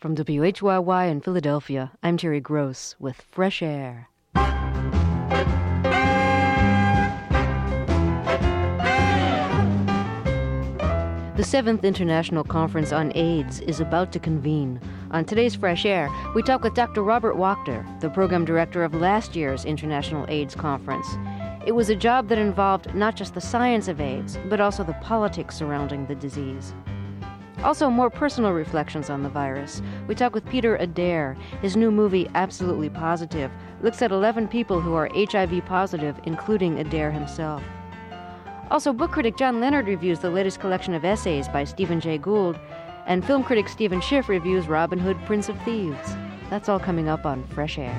From WHYY in Philadelphia, I'm Terry Gross with Fresh Air. The 7th International Conference on AIDS is about to convene. On today's Fresh Air, we talk with Dr. Robert Wachter, the program director of last year's International AIDS Conference. It was a job that involved not just the science of AIDS, but also the politics surrounding the disease. Also, more personal reflections on the virus. We talk with Peter Adair. His new movie, Absolutely Positive, looks at 11 people who are HIV positive, including Adair himself. Also, book critic John Leonard reviews the latest collection of essays by Stephen Jay Gould, and film critic Stephen Schiff reviews Robin Hood, Prince of Thieves. That's all coming up on Fresh Air.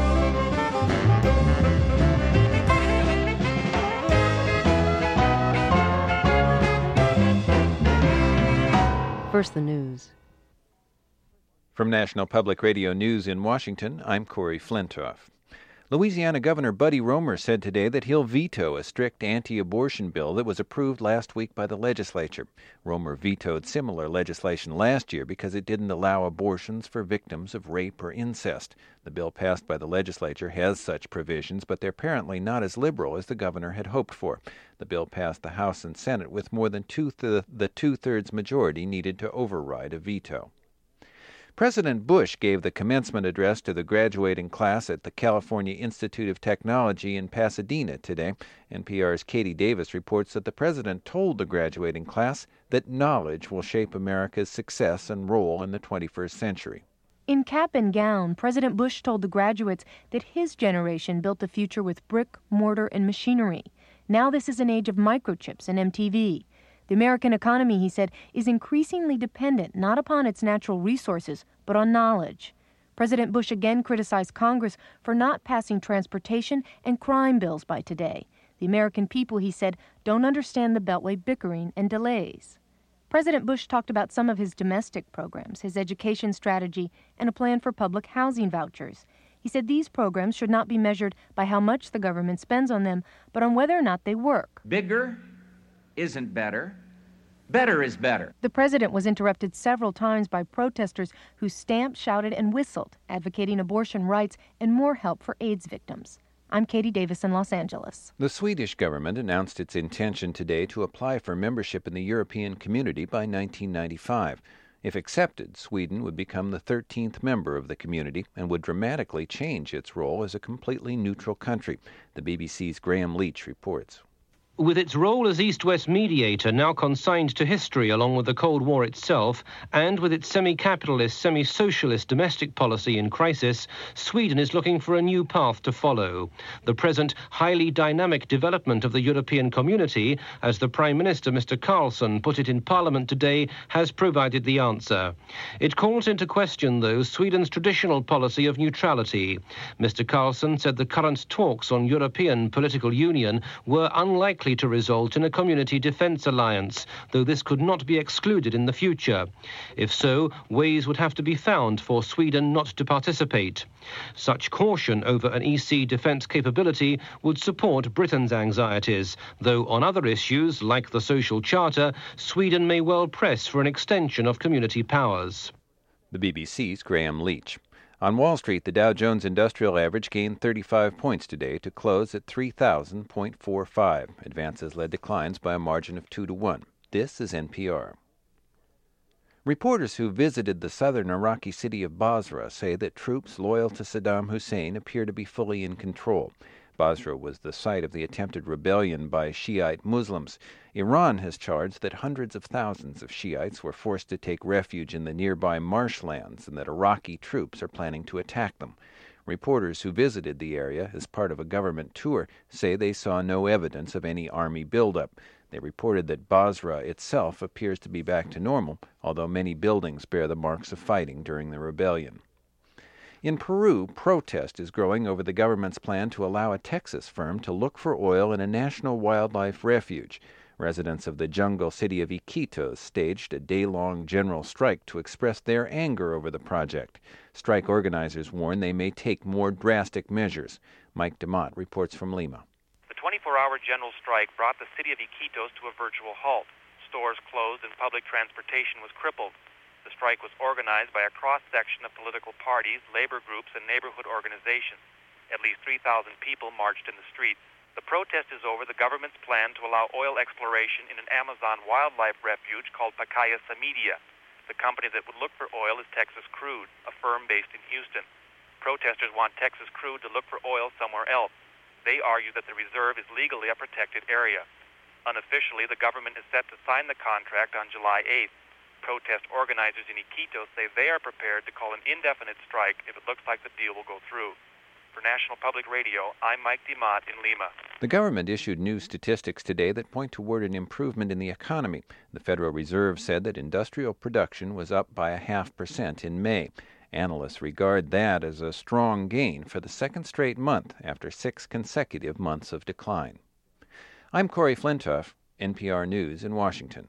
First, the news. From National Public Radio News in Washington, I'm Corey Flintoff. Louisiana Governor Buddy Roemer said today that he'll veto a strict anti-abortion bill that was approved last week by the legislature. Roemer vetoed similar legislation last year because it didn't allow abortions for victims of rape or incest. The bill passed by the legislature has such provisions, but they're apparently not as liberal as the governor had hoped for. The bill passed the House and Senate with more than the two-thirds majority needed to override a veto. President Bush gave the commencement address to the graduating class at the California Institute of Technology in Pasadena today. NPR's Katie Davis reports that the president told the graduating class that knowledge will shape America's success and role in the 21st century. In cap and gown, President Bush told the graduates that his generation built the future with brick, mortar, and machinery. Now this is an age of microchips and MTV. The American economy, he said, is increasingly dependent not upon its natural resources, but on knowledge. President Bush again criticized Congress for not passing transportation and crime bills by today. The American people, he said, don't understand the Beltway bickering and delays. President Bush talked about some of his domestic programs, his education strategy, and a plan for public housing vouchers. He said these programs should not be measured by how much the government spends on them, but on whether or not they work. Bigger isn't better. Better is better. The president was interrupted several times by protesters who stamped, shouted, and whistled, advocating abortion rights and more help for AIDS victims. I'm Katie Davis in Los Angeles. The Swedish government announced its intention today to apply for membership in the European Community by 1995. If accepted, Sweden would become the 13th member of the community and would dramatically change its role as a completely neutral country. The BBC's Graham Leach reports. With its role as East-West mediator now consigned to history along with the Cold War itself, and with its semi-capitalist, semi-socialist domestic policy in crisis, Sweden is looking for a new path to follow. The present highly dynamic development of the European community, as the Prime Minister Mr. Carlsson put it in Parliament today, has provided the answer. It calls into question, though, Sweden's traditional policy of neutrality. Mr. Carlsson said the current talks on European political union were unlikely to result in a community defence alliance, though this could not be excluded in the future. If so, ways would have to be found for Sweden not to participate. Such caution over an EC defence capability would support Britain's anxieties, though on other issues, like the social charter, Sweden may well press for an extension of community powers. The BBC's Graham Leach. On Wall Street, the Dow Jones Industrial Average gained 35 points today to close at 3,000.45. Advances led declines by a margin of 2-1. This is NPR. Reporters who visited the southern Iraqi city of Basra say that troops loyal to Saddam Hussein appear to be fully in control. Basra was the site of the attempted rebellion by Shiite Muslims. Iran has charged that hundreds of thousands of Shiites were forced to take refuge in the nearby marshlands and that Iraqi troops are planning to attack them. Reporters who visited the area as part of a government tour say they saw no evidence of any army buildup. They reported that Basra itself appears to be back to normal, although many buildings bear the marks of fighting during the rebellion. In Peru, protest is growing over the government's plan to allow a Texas firm to look for oil in a national wildlife refuge. Residents of the jungle city of Iquitos staged a day-long general strike to express their anger over the project. Strike organizers warn they may take more drastic measures. Mike DeMott reports from Lima. The 24-hour general strike brought the city of Iquitos to a virtual halt. Stores closed and public transportation was crippled. The strike was organized by a cross-section of political parties, labor groups, and neighborhood organizations. At least 3,000 people marched in the streets. The protest is over the government's plan to allow oil exploration in an Amazon wildlife refuge called Pacaya Samidia. The company that would look for oil is Texas Crude, a firm based in Houston. Protesters want Texas Crude to look for oil somewhere else. They argue that the reserve is legally a protected area. Unofficially, the government is set to sign the contract on July 8th. Protest organizers in Iquitos say they are prepared to call an indefinite strike if it looks like the deal will go through. For National Public Radio, I'm Mike DeMott in Lima. The government issued new statistics today that point toward an improvement in the economy. The Federal Reserve said that industrial production was up by 0.5% in May. Analysts regard that as a strong gain for the second straight month after 6 consecutive months of decline. I'm Corey Flintoff, NPR News in Washington.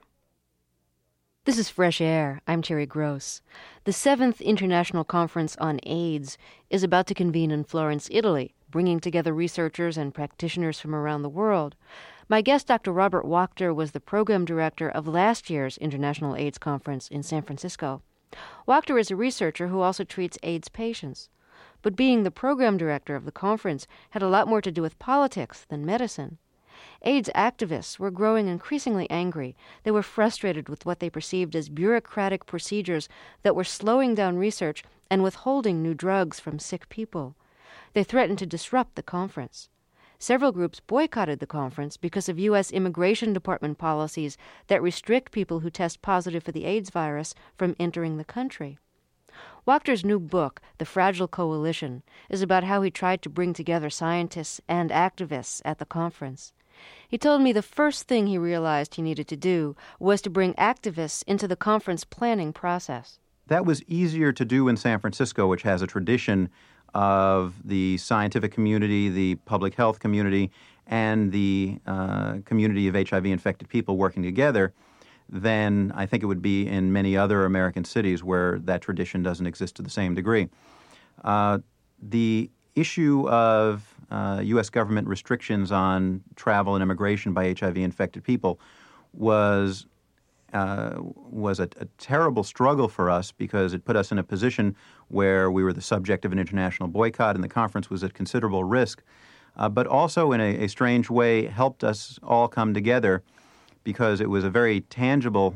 This is Fresh Air. I'm Terry Gross. The 7th International Conference on AIDS is about to convene in Florence, Italy, bringing together researchers and practitioners from around the world. My guest, Dr. Robert Wachter, was the program director of last year's International AIDS Conference in San Francisco. Wachter is a researcher who also treats AIDS patients. But being the program director of the conference had a lot more to do with politics than medicine. AIDS activists were growing increasingly angry. They were frustrated with what they perceived as bureaucratic procedures that were slowing down research and withholding new drugs from sick people. They threatened to disrupt the conference. Several groups boycotted the conference because of U.S. Immigration Department policies that restrict people who test positive for the AIDS virus from entering the country. Wachter's new book, The Fragile Coalition, is about how he tried to bring together scientists and activists at the conference. He told me the first thing he realized he needed to do was to bring activists into the conference planning process. That was easier to do in San Francisco, which has a tradition of the scientific community, the public health community, and the community of HIV-infected people working together, than I think it would be in many other American cities where that tradition doesn't exist to the same degree. The issue of U.S. government restrictions on travel and immigration by HIV-infected people was a terrible struggle for us because it put us in a position where we were the subject of an international boycott and the conference was at considerable risk, but also in a strange way helped us all come together because it was a very tangible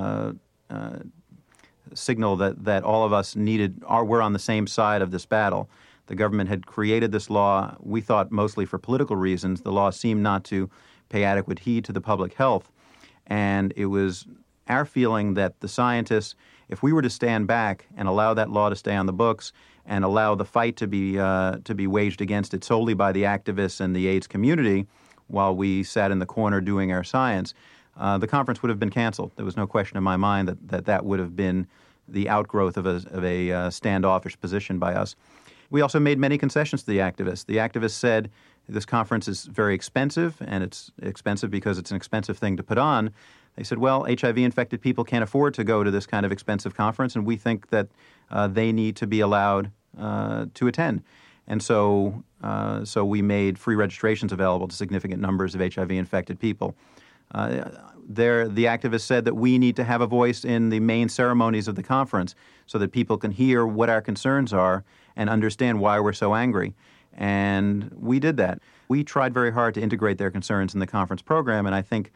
signal that all of us were on the same side of this battle. The government had created this law, we thought mostly for political reasons. The law seemed not to pay adequate heed to the public health. And it was our feeling that the scientists, if we were to stand back and allow that law to stay on the books and allow the fight to be waged against it solely by the activists and the AIDS community while we sat in the corner doing our science, the conference would have been canceled. There was no question in my mind that would have been the outgrowth of a standoffish position by us. We also made many concessions to the activists. The activists said this conference is very expensive, and it's expensive because it's an expensive thing to put on. They said, well, HIV-infected people can't afford to go to this kind of expensive conference, and we think that they need to be allowed to attend. And so we made free registrations available to significant numbers of HIV-infected people. The activists said that we need to have a voice in the main ceremonies of the conference so that people can hear what our concerns are and understand why we're so angry. And we did that. We tried very hard to integrate their concerns in the conference program, and I think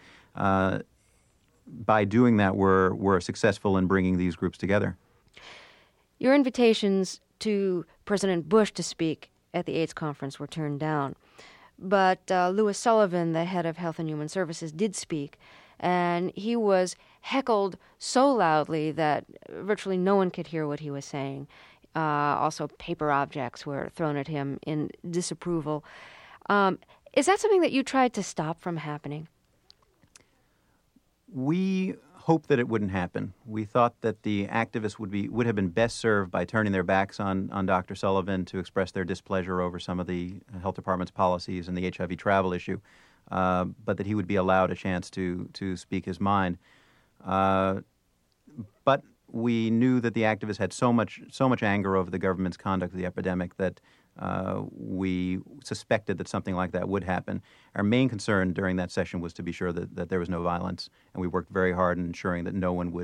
by doing that, we're successful in bringing these groups together. Your invitations to President Bush to speak at the AIDS conference were turned down. But Louis Sullivan, the head of Health and Human Services, did speak, and he was heckled so loudly that virtually no one could hear what he was saying. Also, paper objects were thrown at him in disapproval. Is that something that you tried to stop from happening? We hoped that it wouldn't happen. We thought that the activists would have been best served by turning their backs on Dr. Sullivan to express their displeasure over some of the health department's policies and the HIV travel issue, but that he would be allowed a chance to speak his mind. But we knew that the activists had so much anger over the government's conduct of the epidemic that we suspected that something like that would happen. Our main concern during that session was to be sure that there was no violence, and we worked very hard in ensuring that no one would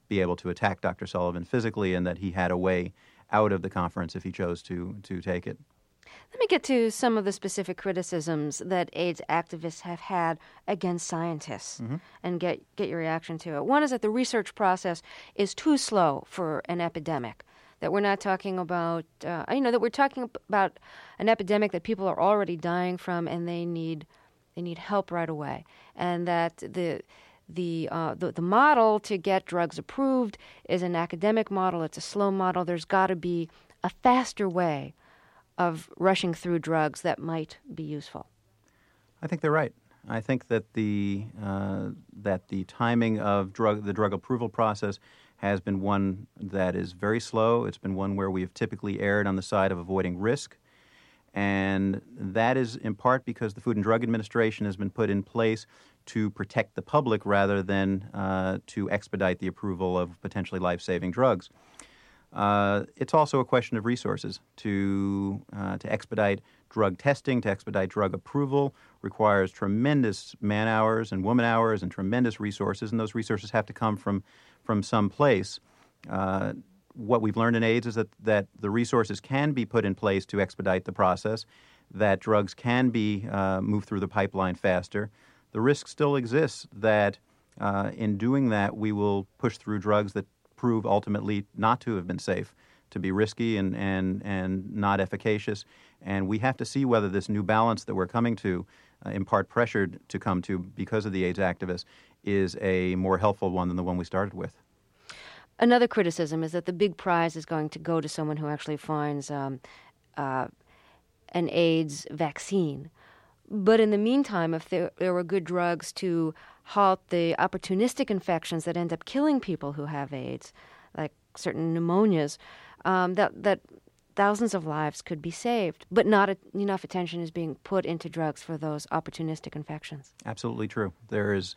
be able to attack Dr. Sullivan physically, and that he had a way out of the conference if he chose to take it. Let me get to some of the specific criticisms that AIDS activists have had against scientists and get your reaction to it. One is that the research process is too slow for an epidemic, that we're not talking about, that we're talking about an epidemic that people are already dying from and they need help right away, and that the model to get drugs approved is an academic model. It's a slow model. There's got to be a faster way of rushing through drugs that might be useful. I think they're right. I think that the timing of the drug approval process has been one that is very slow. It's been one where we have typically erred on the side of avoiding risk, and that is in part because the Food and Drug Administration has been put in place to protect the public rather than to expedite the approval of potentially life-saving drugs. It's also a question of resources. To expedite drug testing, to expedite drug approval requires tremendous man hours and woman hours and tremendous resources, and those resources have to come from some place. What we've learned in AIDS is that the resources can be put in place to expedite the process, that drugs can be moved through the pipeline faster. The risk still exists that in doing that we will push through drugs that prove ultimately not to have been safe, to be risky and not efficacious. And we have to see whether this new balance that we're coming to, in part pressured to come to because of the AIDS activists, is a more helpful one than the one we started with. Another criticism is that the big prize is going to go to someone who actually finds an AIDS vaccine. But in the meantime, if there were good drugs to halt the opportunistic infections that end up killing people who have AIDS, like certain pneumonias, that thousands of lives could be saved, but not enough attention is being put into drugs for those opportunistic infections. Absolutely true. There is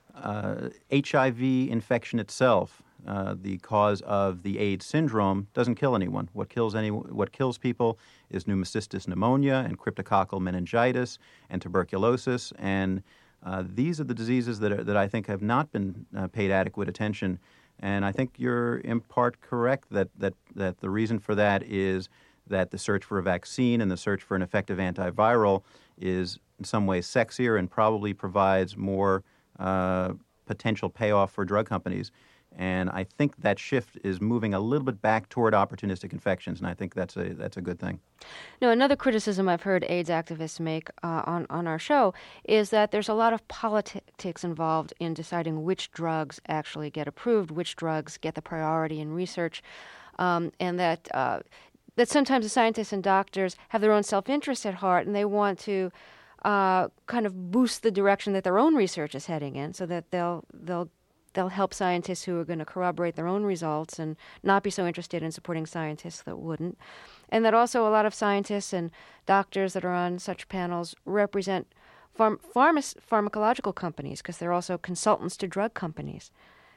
HIV infection itself, the cause of the AIDS syndrome, doesn't kill anyone. What kills people is pneumocystis pneumonia and cryptococcal meningitis and tuberculosis, and these are the diseases that I think have not been paid adequate attention. And I think you're in part correct that the reason for that is that the search for a vaccine and the search for an effective antiviral is in some ways sexier and probably provides more potential payoff for drug companies. And I think that shift is moving a little bit back toward opportunistic infections, and I think that's a good thing. Now, another criticism I've heard AIDS activists make on our show is that there's a lot of politics involved in deciding which drugs actually get approved, which drugs get the priority in research, and that sometimes the scientists and doctors have their own self-interest at heart, and they want to kind of boost the direction that their own research is heading in, so that they'll help scientists who are going to corroborate their own results and not be so interested in supporting scientists that wouldn't. And that also a lot of scientists and doctors that are on such panels represent pharmacological companies because they're also consultants to drug companies.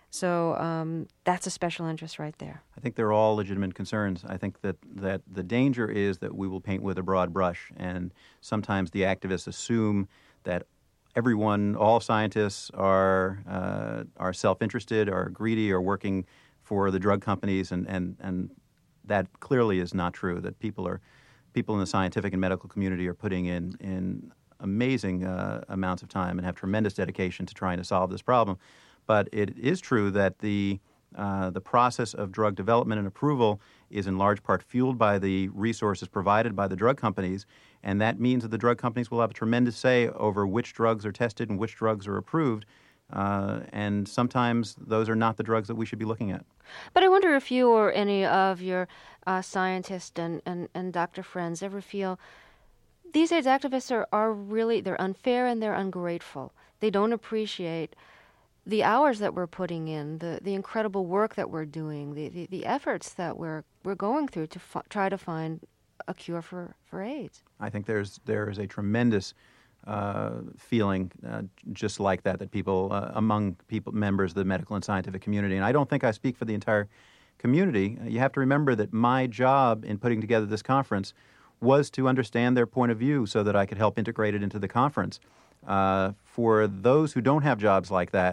So that's a special interest right there. I think they're all legitimate concerns. I think that the danger is that we will paint with a broad brush, and sometimes the activists assume that all scientists are self-interested, are greedy, or working for the drug companies, and that clearly is not true. That people in the scientific and medical community are putting in amazing amounts of time and have tremendous dedication to trying to solve this problem. But it is true that the process of drug development and approval is in large part fueled by the resources provided by the drug companies, and that means that the drug companies will have a tremendous say over which drugs are tested and which drugs are approved, and sometimes those are not the drugs that we should be looking at. But I wonder if you or any of your scientists and doctor friends ever feel these AIDS activists are really, they're unfair and they're ungrateful. They don't appreciate the hours that we're putting in, the incredible work that we're doing, the efforts that we're going through to try to find a cure for AIDS. I think there is a tremendous feeling just like that people among members of the medical and scientific community. And I don't think I speak for the entire community. You have to remember that my job in putting together this conference was to understand their point of view so that I could help integrate it into the conference. For those who don't have jobs like that,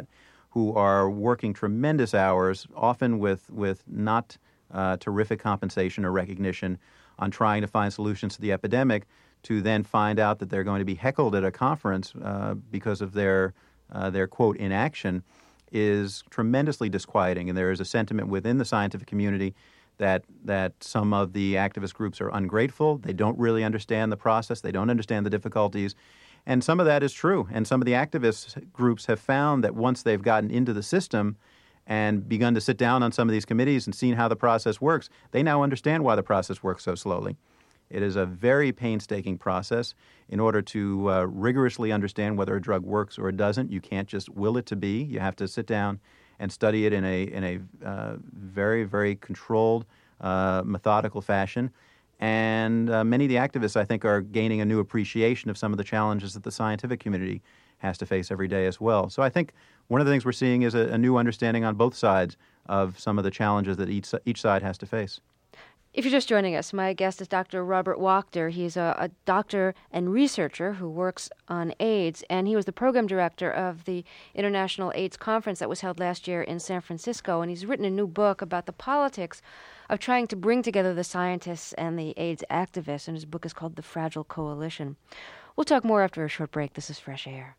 who are working tremendous hours, often with not terrific compensation or recognition, on trying to find solutions to the epidemic, to then find out that they're going to be heckled at a conference because of their quote, inaction, is tremendously disquieting. And there is a sentiment within the scientific community that some of the activist groups are ungrateful. They don't really understand the process. They don't understand the difficulties. And some of that is true. And some of the activist groups have found that once they've gotten into the system and begun to sit down on some of these committees and seen how the process works, they now understand why the process works so slowly. It is a very painstaking process. In order to rigorously understand whether a drug works or it doesn't, you can't just will it to be. You have to sit down and study it in a very, very controlled, methodical fashion. And many of the activists, I think, are gaining a new appreciation of some of the challenges that the scientific community has to face every day as well. So I think one of the things we're seeing is a new understanding on both sides of some of the challenges that each side has to face. If you're just joining us, my guest is Dr. Robert Wachter. He's a doctor and researcher who works on AIDS, and he was the program director of the International AIDS Conference that was held last year in San Francisco. And he's written a new book about the politics of trying to bring together the scientists and the AIDS activists, and his book is called The Fragile Coalition. We'll talk more after a short break. This is Fresh Air.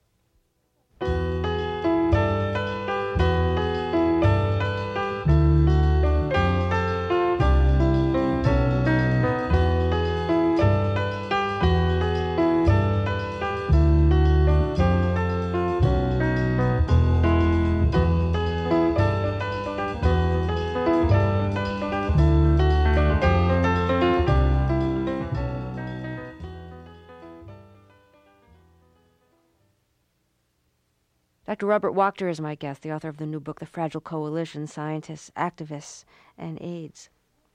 Dr. Robert Wachter is my guest, the author of the new book, The Fragile Coalition, Scientists, Activists, and AIDS.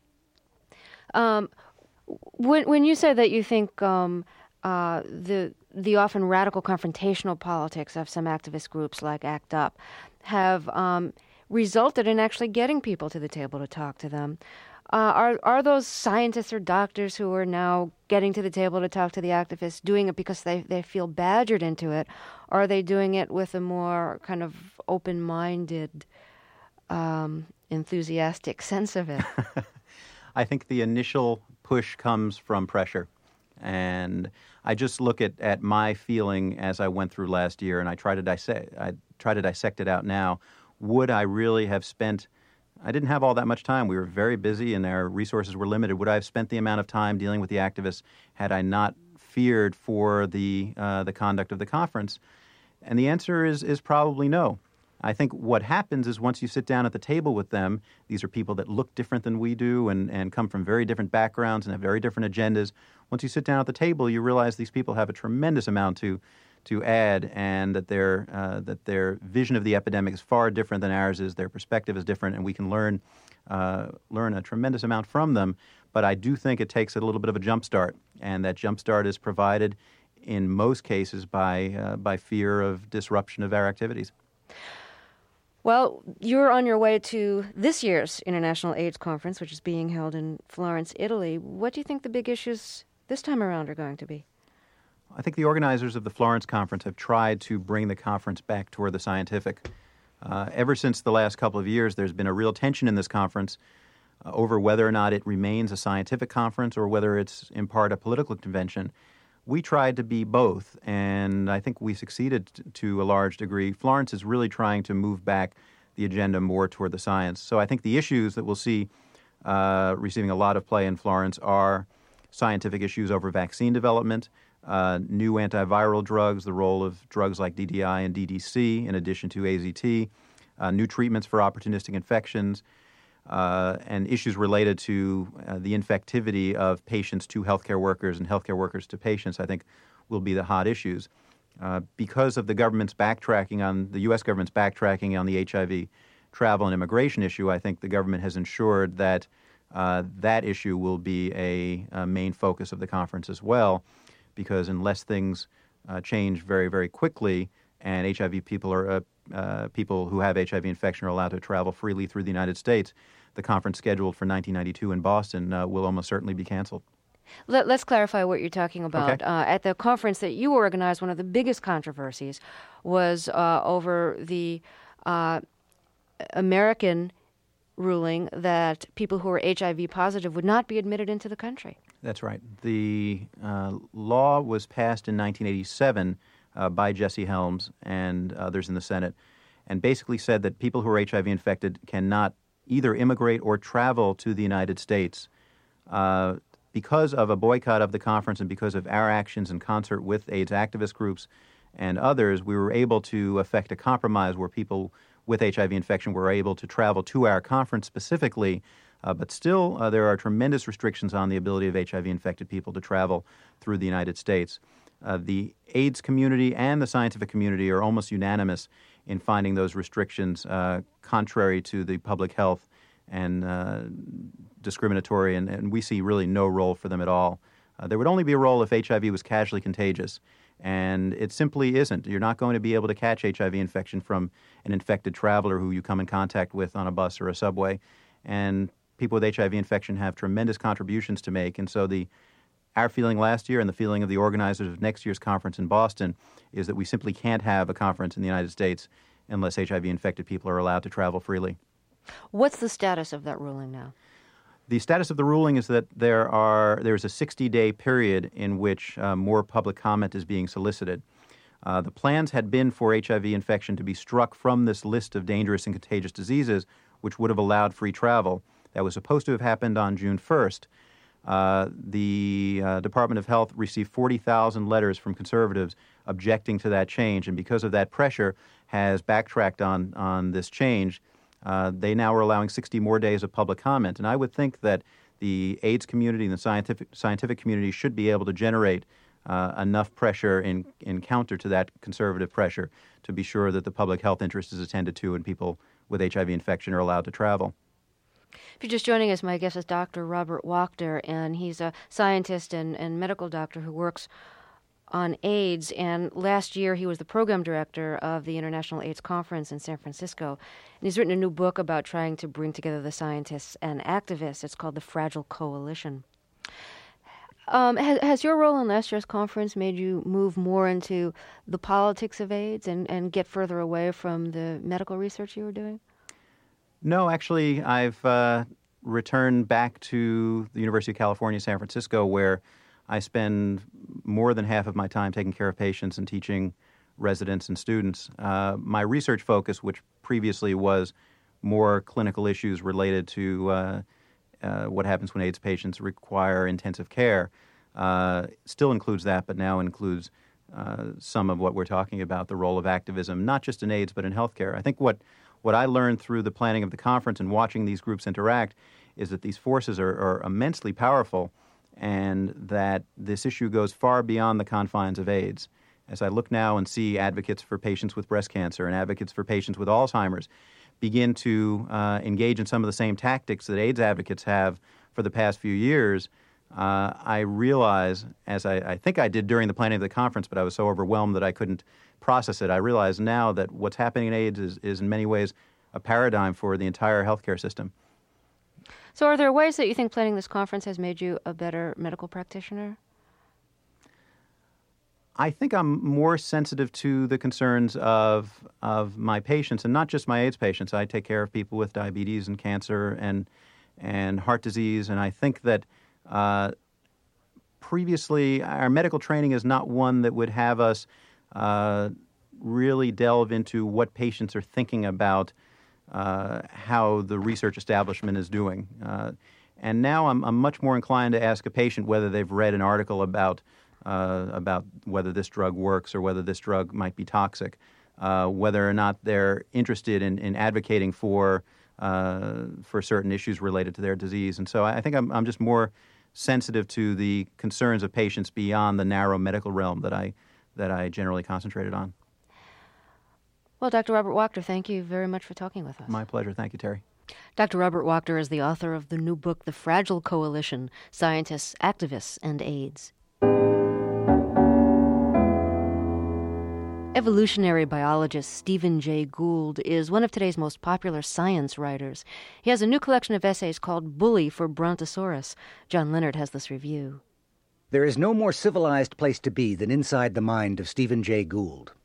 When you say that you think the often radical confrontational politics of some activist groups like ACT UP have resulted in actually getting people to the table to talk to them, are those scientists or doctors who are now getting to the table to talk to the activists doing it because they feel badgered into it, or are they doing it with a more kind of open-minded, enthusiastic sense of it? I think the initial push comes from pressure. And I just look at my feeling as I went through last year, and I try to dissect it out now. Would I really have spent... I didn't have all that much time. We were very busy and our resources were limited. Would I have spent the amount of time dealing with the activists had I not feared for the conduct of the conference? And the answer is probably no. I think what happens is once you sit down at the table with them, these are people that look different than we do and come from very different backgrounds and have very different agendas. Once you sit down at the table, you realize these people have a tremendous amount to add, and that their vision of the epidemic is far different than ours is. Their perspective is different, and we can learn a tremendous amount from them. But I do think it takes a little bit of a jump start, and that jump start is provided in most cases by fear of disruption of our activities. Well, you're on your way to this year's International AIDS Conference, which is being held in Florence, Italy. What do you think the big issues this time around are going to be? I think the organizers of the Florence Conference have tried to bring the conference back toward the scientific. Ever since the last couple of years, there's been a real tension in this conference over whether or not it remains a scientific conference or whether it's in part a political convention. We tried to be both, and I think we succeeded to a large degree. Florence is really trying to move back the agenda more toward the science. So I think the issues that we'll see receiving a lot of play in Florence are scientific issues over vaccine development, new antiviral drugs, the role of drugs like DDI and DDC in addition to AZT, new treatments for opportunistic infections, and issues related to the infectivity of patients to healthcare workers and healthcare workers to patients, I think, will be the hot issues. Because of the government's backtracking the U.S. government's backtracking on the HIV travel and immigration issue, I think the government has ensured that that issue will be a main focus of the conference as well, because unless things change very, very quickly and HIV people people who have HIV infection are allowed to travel freely through the United States, the conference scheduled for 1992 in Boston will almost certainly be canceled. Let's clarify what you're talking about. Okay. At the conference that you organized, one of the biggest controversies was over the American ruling that people who are HIV positive would not be admitted into the country. That's right. The law was passed in 1987 by Jesse Helms and others in the Senate, and basically said that people who are HIV infected cannot either immigrate or travel to the United States. Because of a boycott of the conference and because of our actions in concert with AIDS activist groups and others, we were able to effect a compromise where people with HIV infection were able to travel to our conference specifically, but still there are tremendous restrictions on the ability of HIV-infected people to travel through the United States. The AIDS community and the scientific community are almost unanimous in finding those restrictions contrary to the public health and discriminatory, and we see really no role for them at all. There would only be a role if HIV was casually contagious, and it simply isn't. You're not going to be able to catch HIV infection from an infected traveler who you come in contact with on a bus or a subway, and people with HIV infection have tremendous contributions to make, and so our feeling last year and the feeling of the organizers of next year's conference in Boston is that we simply can't have a conference in the United States unless HIV-infected people are allowed to travel freely. What's the status of that ruling now? The status of the ruling is that there's a 60-day period in which more public comment is being solicited. The plans had been for HIV infection to be struck from this list of dangerous and contagious diseases, which would have allowed free travel. That was supposed to have happened on June 1st. The Department of Health received 40,000 letters from conservatives objecting to that change, and because of that pressure has backtracked on this change. They now are allowing 60 more days of public comment, and I would think that the AIDS community and the scientific community should be able to generate enough pressure in counter to that conservative pressure to be sure that the public health interest is attended to and people with HIV infection are allowed to travel. If you're just joining us, my guest is Dr. Robert Wachter, and he's a scientist and medical doctor who works on AIDS, and last year he was the program director of the International AIDS Conference in San Francisco. And he's written a new book about trying to bring together the scientists and activists. It's called The Fragile Coalition. Has your role in last year's conference made you move more into the politics of AIDS and get further away from the medical research you were doing? No, actually, I've returned back to the University of California, San Francisco, where I spend more than half of my time taking care of patients and teaching residents and students. My research focus, which previously was more clinical issues related to what happens when AIDS patients require intensive care, still includes that, but now includes some of what we're talking about, the role of activism, not just in AIDS, but in healthcare. I think what I learned through the planning of the conference and watching these groups interact is that these forces are immensely powerful, and that this issue goes far beyond the confines of AIDS. As I look now and see advocates for patients with breast cancer and advocates for patients with Alzheimer's begin to engage in some of the same tactics that AIDS advocates have for the past few years, I realize, as I think I did during the planning of the conference, but I was so overwhelmed that I couldn't process it, I realize now that what's happening in AIDS is in many ways a paradigm for the entire healthcare system. So are there ways that you think planning this conference has made you a better medical practitioner? I think I'm more sensitive to the concerns of my patients, and not just my AIDS patients. I take care of people with diabetes and cancer and heart disease, and I think that previously our medical training is not one that would have us really delve into what patients are thinking about how the research establishment is doing. And now I'm much more inclined to ask a patient whether they've read an article about whether this drug works or whether this drug might be toxic, whether or not they're interested in advocating for certain issues related to their disease. And so I think I'm just more sensitive to the concerns of patients beyond the narrow medical realm that I generally concentrated on. Well, Dr. Robert Wachter, thank you very much for talking with us. My pleasure. Thank you, Terry. Dr. Robert Wachter is the author of the new book, The Fragile Coalition, Scientists, Activists, and AIDS. Evolutionary biologist Stephen Jay Gould is one of today's most popular science writers. He has a new collection of essays called Bully for Brontosaurus. John Leonard has this review. There is no more civilized place to be than inside the mind of Stephen Jay Gould.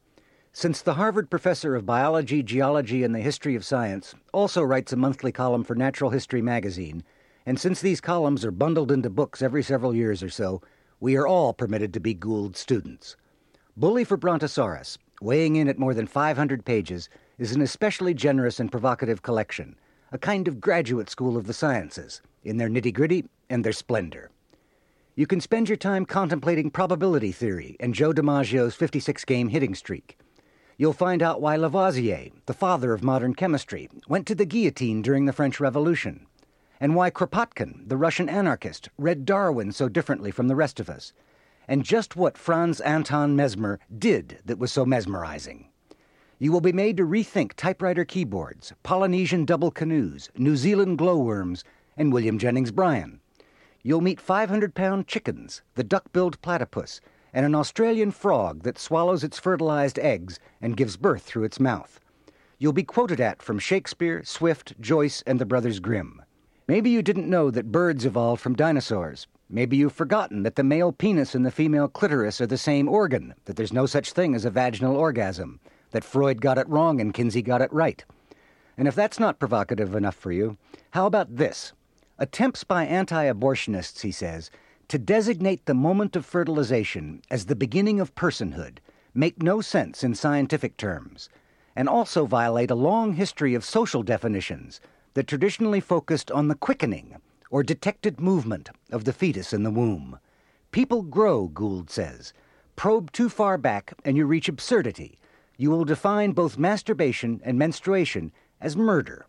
Since the Harvard professor of biology, geology, and the history of science also writes a monthly column for Natural History magazine, and since these columns are bundled into books every several years or so, we are all permitted to be Gould students. Bully for Brontosaurus, weighing in at more than 500 pages, is an especially generous and provocative collection, a kind of graduate school of the sciences, in their nitty-gritty and their splendor. You can spend your time contemplating probability theory and Joe DiMaggio's 56-game hitting streak. You'll find out why Lavoisier, the father of modern chemistry, went to the guillotine during the French Revolution, and why Kropotkin, the Russian anarchist, read Darwin so differently from the rest of us, and just what Franz Anton Mesmer did that was so mesmerizing. You will be made to rethink typewriter keyboards, Polynesian double canoes, New Zealand glowworms, and William Jennings Bryan. You'll meet 500-pound chickens, the duck-billed platypus, and an Australian frog that swallows its fertilized eggs and gives birth through its mouth. You'll be quoted at from Shakespeare, Swift, Joyce, and the Brothers Grimm. Maybe you didn't know that birds evolved from dinosaurs. Maybe you've forgotten that the male penis and the female clitoris are the same organ, that there's no such thing as a vaginal orgasm, that Freud got it wrong and Kinsey got it right. And if that's not provocative enough for you, how about this? Attempts by anti-abortionists, he says, to designate the moment of fertilization as the beginning of personhood make no sense in scientific terms, and also violate a long history of social definitions that traditionally focused on the quickening or detected movement of the fetus in the womb. People grow, Gould says. Probe too far back and you reach absurdity. You will define both masturbation and menstruation as murder.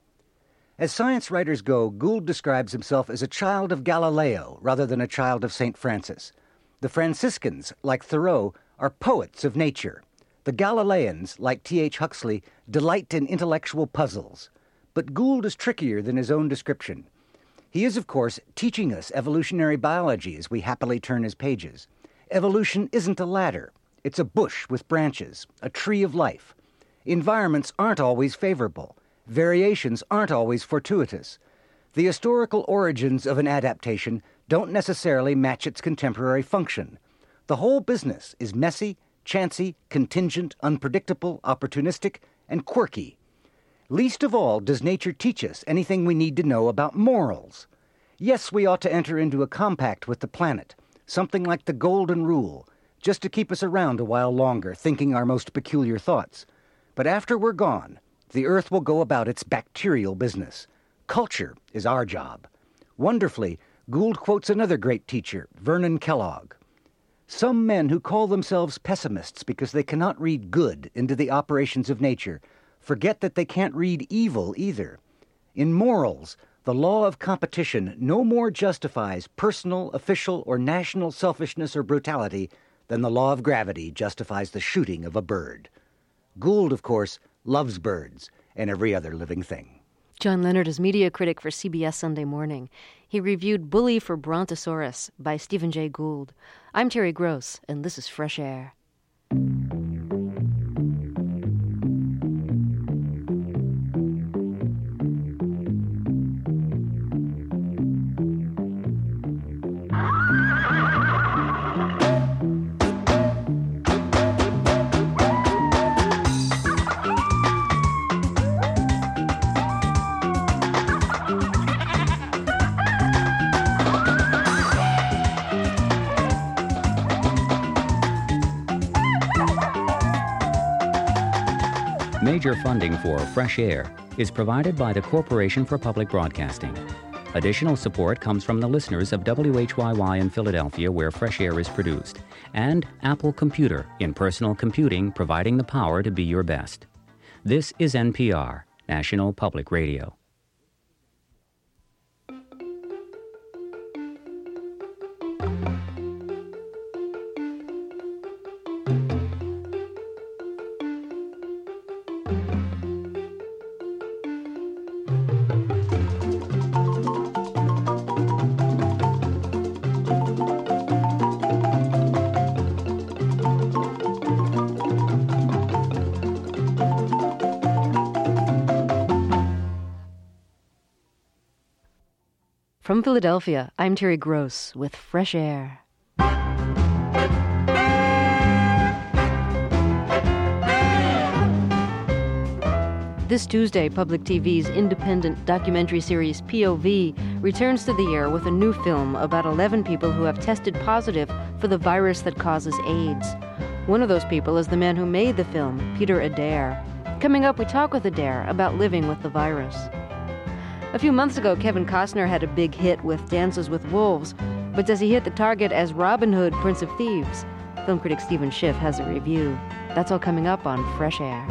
As science writers go, Gould describes himself as a child of Galileo rather than a child of St. Francis. The Franciscans, like Thoreau, are poets of nature. The Galileans, like T.H. Huxley, delight in intellectual puzzles. But Gould is trickier than his own description. He is, of course, teaching us evolutionary biology as we happily turn his pages. Evolution isn't a ladder. It's a bush with branches, a tree of life. Environments aren't always favorable. Variations aren't always fortuitous. The historical origins of an adaptation don't necessarily match its contemporary function. The whole business is messy, chancy, contingent, unpredictable, opportunistic, and quirky. Least of all does nature teach us anything we need to know about morals. Yes, we ought to enter into a compact with the planet, something like the Golden Rule, just to keep us around a while longer, thinking our most peculiar thoughts. But after we're gone, the earth will go about its bacterial business. Culture is our job. Wonderfully, Gould quotes another great teacher, Vernon Kellogg. Some men who call themselves pessimists because they cannot read good into the operations of nature forget that they can't read evil either. In morals, the law of competition no more justifies personal, official, or national selfishness or brutality than the law of gravity justifies the shooting of a bird. Gould, of course, loves birds and every other living thing. John Leonard is media critic for CBS Sunday Morning. He reviewed Bully for Brontosaurus by Stephen Jay Gould. I'm Terry Gross, and this is Fresh Air. Major funding for Fresh Air is provided by the Corporation for Public Broadcasting. Additional support comes from the listeners of WHYY in Philadelphia, where Fresh Air is produced, and Apple Computer in personal computing, providing the power to be your best. This is NPR, National Public Radio. From Philadelphia, I'm Terry Gross with Fresh Air. This Tuesday, Public TV's independent documentary series POV returns to the air with a new film about 11 people who have tested positive for the virus that causes AIDS. One of those people is the man who made the film, Peter Adair. Coming up, we talk with Adair about living with the virus. A few months ago, Kevin Costner had a big hit with Dances with Wolves, but does he hit the target as Robin Hood, Prince of Thieves? Film critic Stephen Schiff has a review. That's all coming up on Fresh Air.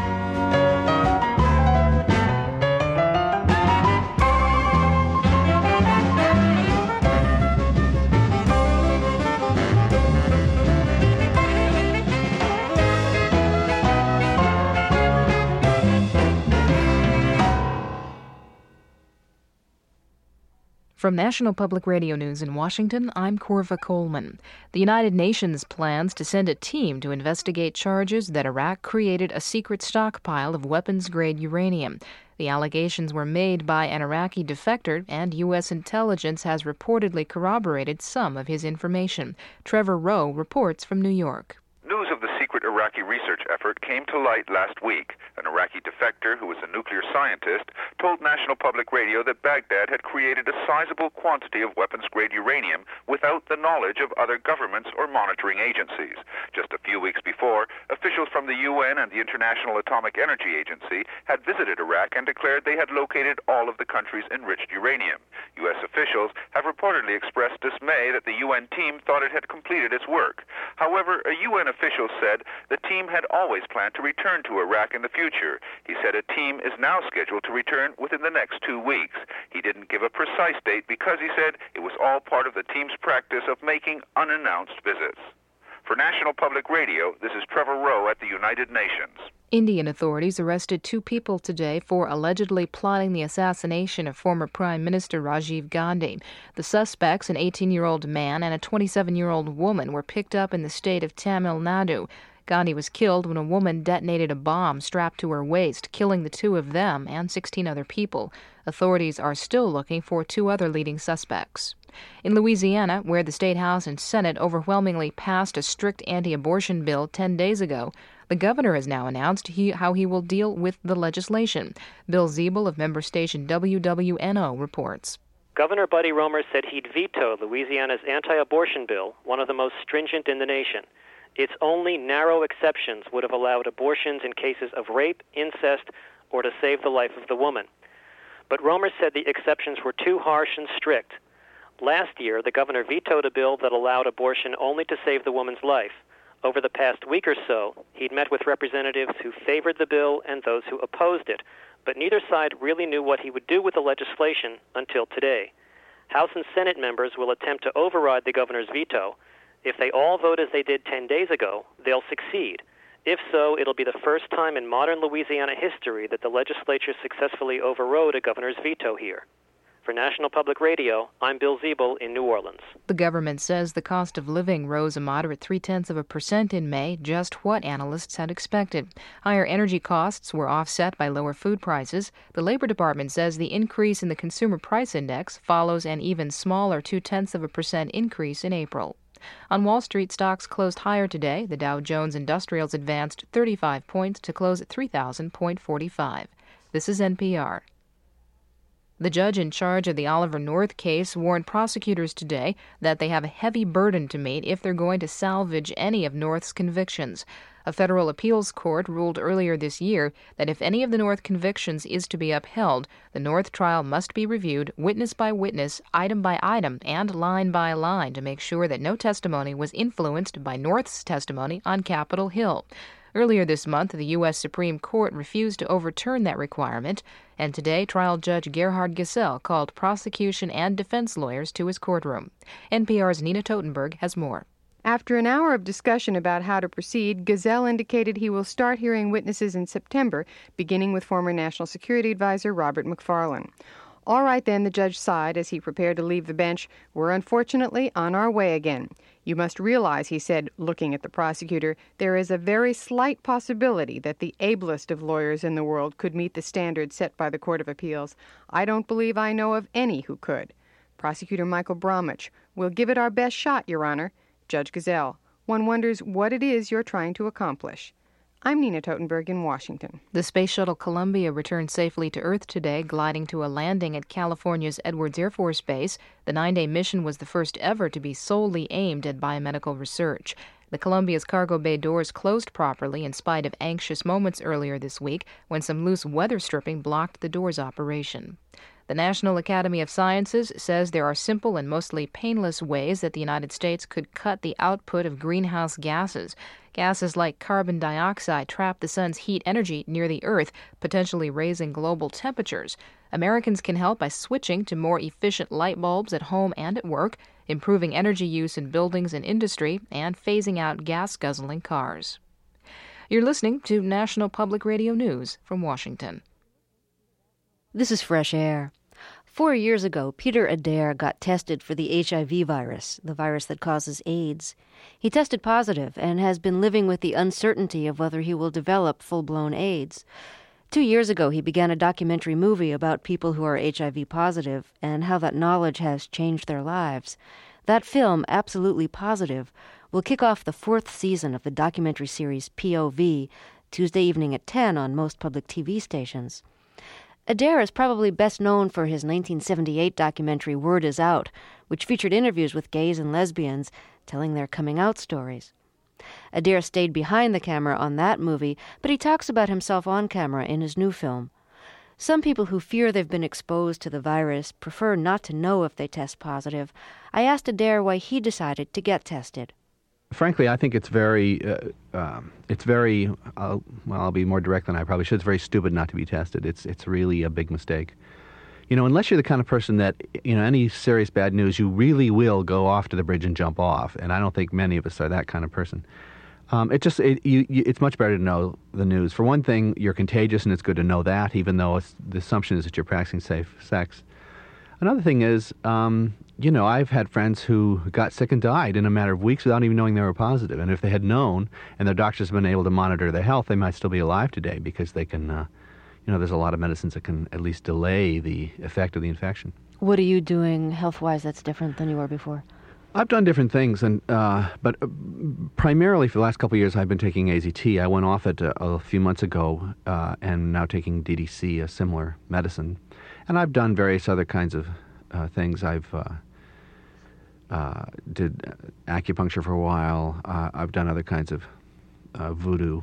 From National Public Radio News in Washington, I'm Corva Coleman. The United Nations plans to send a team to investigate charges that Iraq created a secret stockpile of weapons-grade uranium. The allegations were made by an Iraqi defector, and U.S. intelligence has reportedly corroborated some of his information. Trevor Rowe reports from New York. News of the secret Iraqi research effort came to light last week. An Iraqi defector who was a nuclear scientist told National Public Radio that Baghdad had created a sizable quantity of weapons-grade uranium without the knowledge of other governments or monitoring agencies. Just a few weeks before, officials from the UN and the International Atomic Energy Agency had visited Iraq and declared they had located all of the country's enriched uranium. U.S. officials have reportedly expressed dismay that the UN team thought it had completed its work. However, a UN official said the team had always planned to return to Iraq in the future. He said a team is now scheduled to return within the next 2 weeks. He didn't give a precise date because he said it was all part of the team's practice of making unannounced visits. For National Public Radio, this is Trevor Rowe at the United Nations. Indian authorities arrested 2 people today for allegedly plotting the assassination of former Prime Minister Rajiv Gandhi. The suspects, an 18-year-old man and a 27-year-old woman, were picked up in the state of Tamil Nadu. Gandhi was killed when a woman detonated a bomb strapped to her waist, killing the 2 of them and 16 other people. Authorities are still looking for 2 other leading suspects. In Louisiana, where the State House and Senate overwhelmingly passed a strict anti-abortion bill 10 days ago, the governor has now announced how he will deal with the legislation. Bill Ziebel of member station WWNO reports. Governor Buddy Roemer said he'd veto Louisiana's anti-abortion bill, one of the most stringent in the nation. Its only narrow exceptions would have allowed abortions in cases of rape, incest, or to save the life of the woman. But Roemer said the exceptions were too harsh and strict. Last year, the governor vetoed a bill that allowed abortion only to save the woman's life. Over the past week or so, he'd met with representatives who favored the bill and those who opposed it, but neither side really knew what he would do with the legislation until today. House and Senate members will attempt to override the governor's veto. If they all vote as they did 10 days ago, they'll succeed. If so, it'll be the first time in modern Louisiana history that the legislature successfully overrode a governor's veto here. For National Public Radio, I'm Bill Ziebel in New Orleans. The government says the cost of living rose a moderate 0.3% in May, just what analysts had expected. Higher energy costs were offset by lower food prices. The Labor Department says the increase in the Consumer Price Index follows an even smaller 0.2% increase in April. On Wall Street, stocks closed higher today. The Dow Jones Industrials advanced 35 points to close at 3,000.45. This is NPR. The judge in charge of the Oliver North case warned prosecutors today that they have a heavy burden to meet if they're going to salvage any of North's convictions. A federal appeals court ruled earlier this year that if any of the North convictions is to be upheld, the North trial must be reviewed witness by witness, item by item, and line by line to make sure that no testimony was influenced by North's testimony on Capitol Hill. Earlier this month, the U.S. Supreme Court refused to overturn that requirement, and today trial judge Gerhard Gesell called prosecution and defense lawyers to his courtroom. NPR's Nina Totenberg has more. After an hour of discussion about how to proceed, Gesell indicated he will start hearing witnesses in September, beginning with former National Security Advisor Robert McFarlane. All right, then, the judge sighed as he prepared to leave the bench. We're unfortunately on our way again. You must realize, he said, looking at the prosecutor, there is a very slight possibility that the ablest of lawyers in the world could meet the standards set by the Court of Appeals. I don't believe I know of any who could. Prosecutor Michael Bromwich, we'll give it our best shot, Your Honor. Judge Gesell, one wonders what it is you're trying to accomplish. I'm Nina Totenberg in Washington. The Space Shuttle Columbia returned safely to Earth today, gliding to a landing at California's Edwards Air Force Base. The 9-day mission was the first ever to be solely aimed at biomedical research. The Columbia's cargo bay doors closed properly in spite of anxious moments earlier this week when some loose weather stripping blocked the doors' operation. The National Academy of Sciences says there are simple and mostly painless ways that the United States could cut the output of greenhouse gases. Gases like carbon dioxide trap the sun's heat energy near the Earth, potentially raising global temperatures. Americans can help by switching to more efficient light bulbs at home and at work, improving energy use in buildings and industry, and phasing out gas-guzzling cars. You're listening to National Public Radio News from Washington. This is Fresh Air. 4 years ago, Peter Adair got tested for the HIV virus, the virus that causes AIDS. He tested positive and has been living with the uncertainty of whether he will develop full-blown AIDS. 2 years ago, he began a documentary movie about people who are HIV positive and how that knowledge has changed their lives. That film, Absolutely Positive, will kick off the 4th season of the documentary series POV, Tuesday evening at 10 on most public TV stations. Adair is probably best known for his 1978 documentary Word Is Out, which featured interviews with gays and lesbians telling their coming-out stories. Adair stayed behind the camera on that movie, but he talks about himself on camera in his new film. Some people who fear they've been exposed to the virus prefer not to know if they test positive. I asked Adair why he decided to get tested. Frankly, I think it's very, I'll be more direct than I probably should. It's very stupid not to be tested. It's really a big mistake. You know, unless you're the kind of person that, you know, any serious bad news, you really will go off to the bridge and jump off. And I don't think many of us are that kind of person. It's much better to know the news. For one thing, you're contagious, and it's good to know that, even though the assumption is that you're practicing safe sex. Another thing is, you know, I've had friends who got sick and died in a matter of weeks without even knowing they were positive. And if they had known and their doctors have been able to monitor their health, they might still be alive today because they can, you know, there's a lot of medicines that can at least delay the effect of the infection. What are you doing health-wise that's different than you were before? I've done different things, but primarily for the last couple of years I've been taking AZT. I went off it a few months ago and now taking DDC, a similar medicine. And I've done various other kinds of things. I've did acupuncture for a while. I've done other kinds of voodoo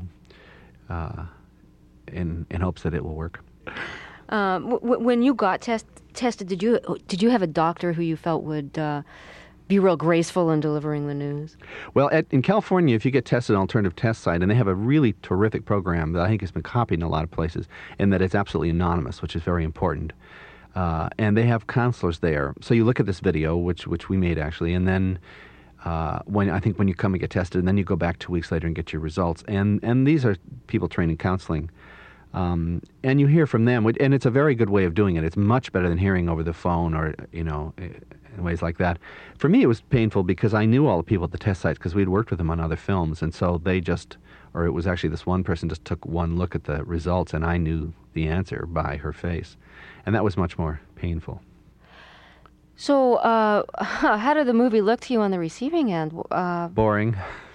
in hopes that it will work. When you got tested, did you have a doctor who you felt would be real graceful in delivering the news? Well, in California, if you get tested on an alternative test site, and they have a really terrific program that I think has been copied in a lot of places, in that it's absolutely anonymous, which is very important. And they have counselors there. So you look at this video, which we made actually, and then when you come and get tested, and then you go back 2 weeks later and get your results. And these are people trained in counseling. And you hear from them, and it's a very good way of doing it. It's much better than hearing over the phone or, you know, in ways like that. For me, it was painful because I knew all the people at the test sites because we'd worked with them on other films. And so it was actually this one person just took one look at the results, and I knew the answer by her face. And that was much more painful. So, how did the movie look to you on the receiving end? Boring.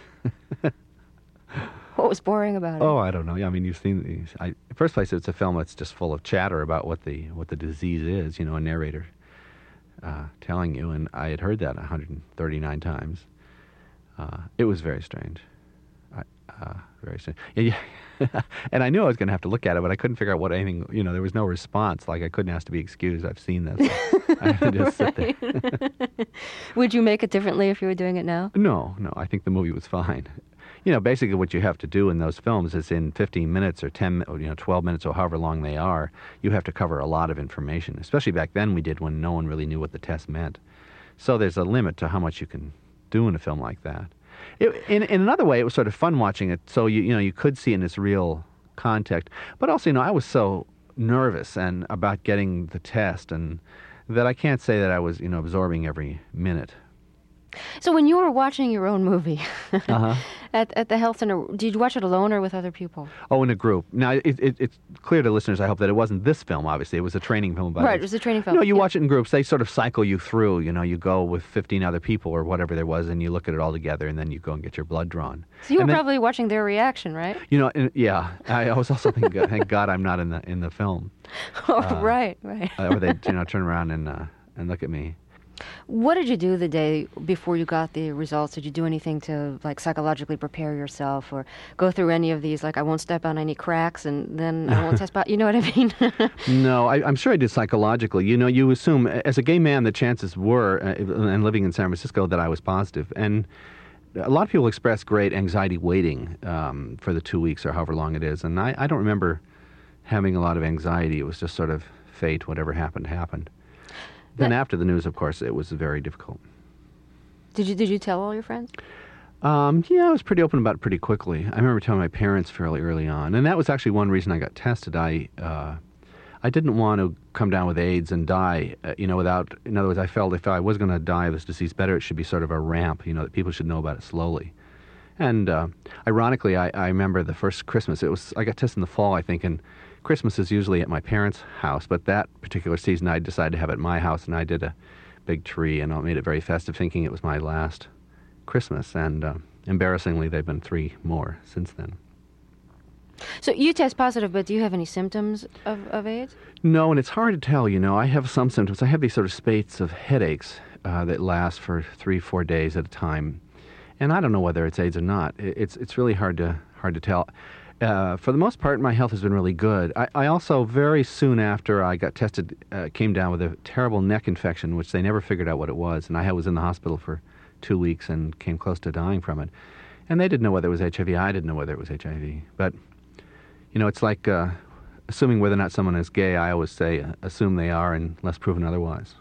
What was boring about it? Oh, I don't know. I mean, you've seen these. In the first place, it's a film that's just full of chatter about what the disease is. You know, a narrator telling you, and I had heard that 139 times. It was very strange. Very strange. Yeah. And I knew I was going to have to look at it, but I couldn't figure out what anything. You know, there was no response. Like I couldn't ask to be excused. I've seen this. I had to just sit there. Would you make it differently if you were doing it now? No. I think the movie was fine. You know, basically what you have to do in those films is in 15 minutes or 12 minutes or however long they are, you have to cover a lot of information. Especially back then we did when no one really knew what the test meant. So there's a limit to how much you can do in a film like that. In another way, it was sort of fun watching it. So you could see in its real context. But also, I was so nervous and about getting the test, and that I can't say that I was absorbing every minute. So when you were watching your own movie Uh-huh. at the health center, did you watch it alone or with other people? Oh, in a group. Now, it's clear to listeners, I hope, that it wasn't this film, obviously. It was a training film about Right, it was a training film. No, you watch it in groups. They sort of cycle you through. You know, you go with 15 other people or whatever there was, and you look at it all together, and then you go and get your blood drawn. So you were And then, probably watching their reaction, right? you know, yeah. I was also thinking, thank God I'm not in the film. Oh, right. Or they, turn around and look at me. What did you do the day before you got the results? Did you do anything to, like, psychologically prepare yourself or go through any of these, like, I won't step on any cracks and then I won't test positive? You know what I mean? No, I'm sure I did psychologically. You know, you assume, as a gay man, the chances were, and living in San Francisco, that I was positive. And a lot of people express great anxiety waiting for the 2 weeks or however long it is. And I don't remember having a lot of anxiety. It was just sort of fate. Whatever happened, happened. Then after the news, of course, it was very difficult. Did you tell all your friends? Yeah, I was pretty open about it pretty quickly. I remember telling my parents fairly early on, and that was actually one reason I got tested. I didn't want to come down with AIDS and die, without. In other words, I felt if I was going to die of this disease, better it should be sort of a ramp, that people should know about it slowly. And ironically, I remember the first Christmas. I got tested in the fall, I think, and Christmas is usually at my parents' house, but that particular season I decided to have it at my house, and I did a big tree, and I made it very festive, thinking it was my last Christmas. And embarrassingly, they've been 3 more since then. So you test positive, but do you have any symptoms of AIDS? No, and it's hard to tell. I have some symptoms. I have these sort of spates of headaches that last for 3-4 days at a time, and I don't know whether it's AIDS or not. It's really hard to tell. For the most part, my health has been really good. I also, very soon after I got tested, came down with a terrible neck infection, which they never figured out what it was. And I was in the hospital for 2 weeks and came close to dying from it. And they didn't know whether it was HIV. I didn't know whether it was HIV. But, it's like assuming whether or not someone is gay. I always say, assume they are unless proven otherwise.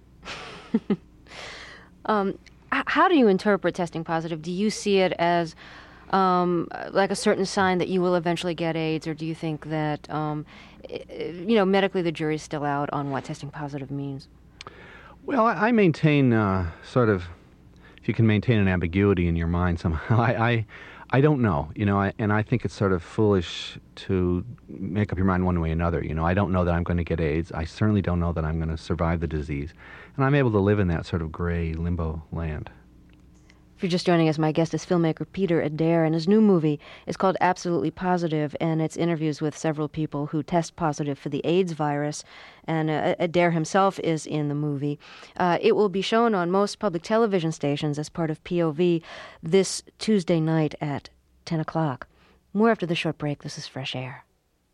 How do you interpret testing positive? Do you see it as like a certain sign that you will eventually get AIDS, or do you think that, medically the jury's still out on what testing positive means? Well, I maintain sort of, if you can maintain an ambiguity in your mind somehow, I don't know, and I think it's sort of foolish to make up your mind one way or another. I don't know that I'm going to get AIDS. I certainly don't know that I'm going to survive the disease. And I'm able to live in that sort of gray limbo land. If you're just joining us, my guest is filmmaker Peter Adair, and his new movie is called Absolutely Positive, and it's interviews with several people who test positive for the AIDS virus, and Adair himself is in the movie. It will be shown on most public television stations as part of POV this Tuesday night at 10 o'clock. More after the short break. This is Fresh Air.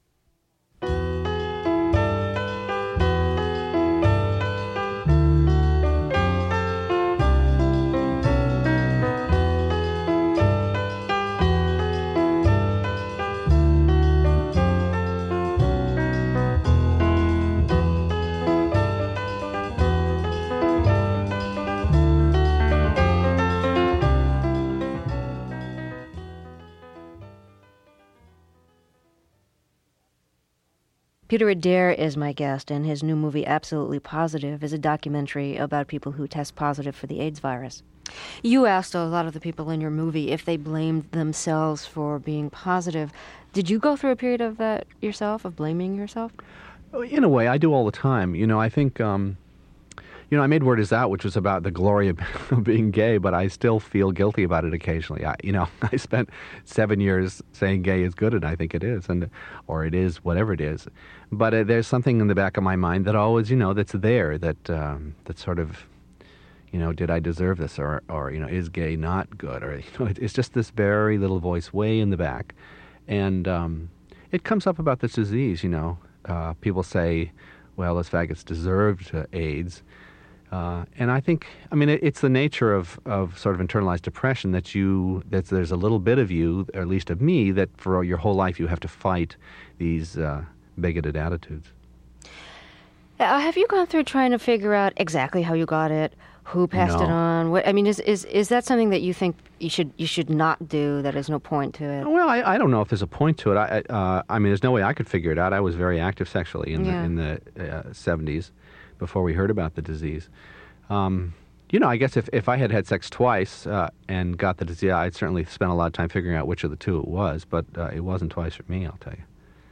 Peter Adair is my guest, and his new movie, Absolutely Positive, is a documentary about people who test positive for the AIDS virus. You asked a lot of the people in your movie if they blamed themselves for being positive. Did you go through a period of that yourself, of blaming yourself? In a way, I do all the time. I think, I made Word Is Out, which was about the glory of being gay, but I still feel guilty about it occasionally. I spent 7 years saying gay is good, and I think it is, or it is whatever it is. But there's something in the back of my mind that always, that's there, that sort of, did I deserve this, or is gay not good, or it's just this very little voice way in the back, and it comes up about this disease. People say, well, those faggots deserved AIDS. And I think, it's the nature of sort of internalized depression that there's a little bit of you, or at least of me, that for your whole life you have to fight these bigoted attitudes. Have you gone through trying to figure out exactly how you got it, who passed it on? Is that something that you think you should not do? That there's no point to it? Well, I don't know if there's a point to it. There's no way I could figure it out. I was very active sexually in the 70s. Before we heard about the disease. I guess if I had had sex twice and got the disease, I'd certainly spent a lot of time figuring out which of the two it was, but it wasn't twice for me, I'll tell you.